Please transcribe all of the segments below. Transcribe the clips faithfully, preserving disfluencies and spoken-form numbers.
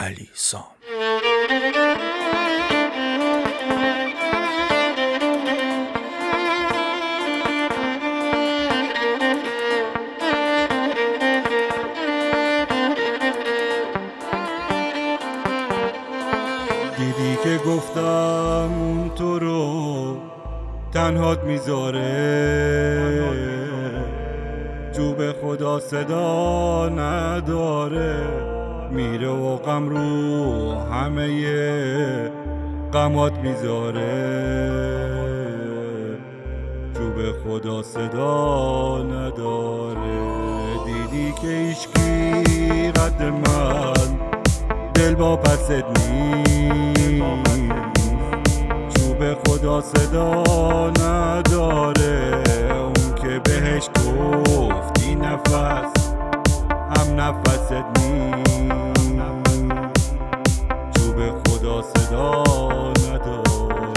علی سام. دیدی که گفتم تو رو تنهات میذاره، جو به خدا صدا نداره، میره و غم رو همه غمات میذاره، جو به خدا صدا نداره. دیدی که هیچکی قد من دل با پست نیست، جو به خدا صدا نداره. اون که بهش گفتی نفس هم نفست نیست، جو به خدا صدا نداره.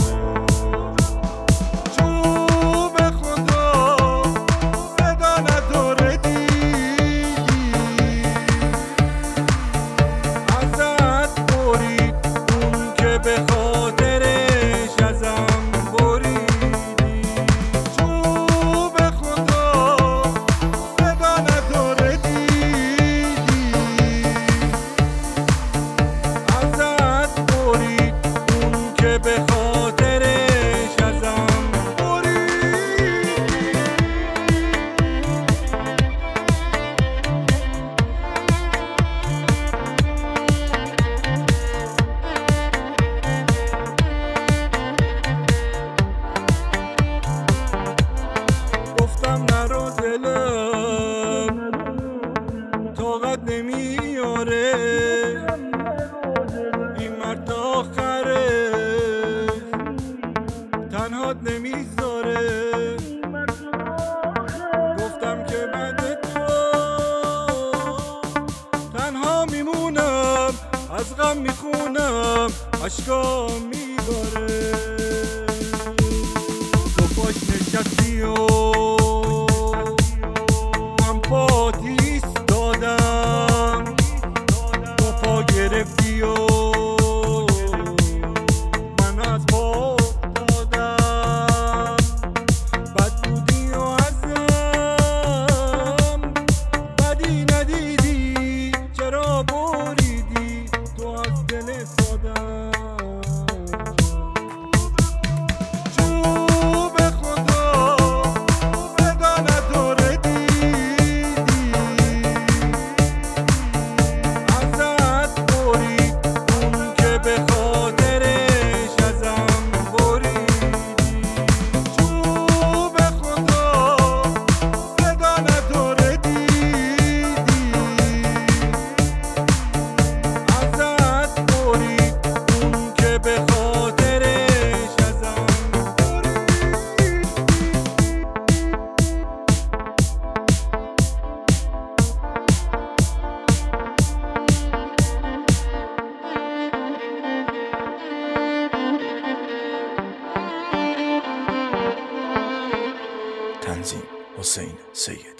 به خاطرش ازم بریدی، جو به خدا صدا نداره. دیدی ازت برید اون که به خاطرش ازم بریدی. گفتم نرو دلم طاقت نمیاره، این مرد آخره تنهات نمیذاره. گفتم که بعد تو تنها میمونم، از غم میخونم اشکام میباره. تو پاش نشستی و من پات ایستادم، تو پا گرفتی و من از پا افتادم. بد بودی و ازم بدی ندیدی، چرا بریدی تو از دل سادم. تنظیم حسین سید.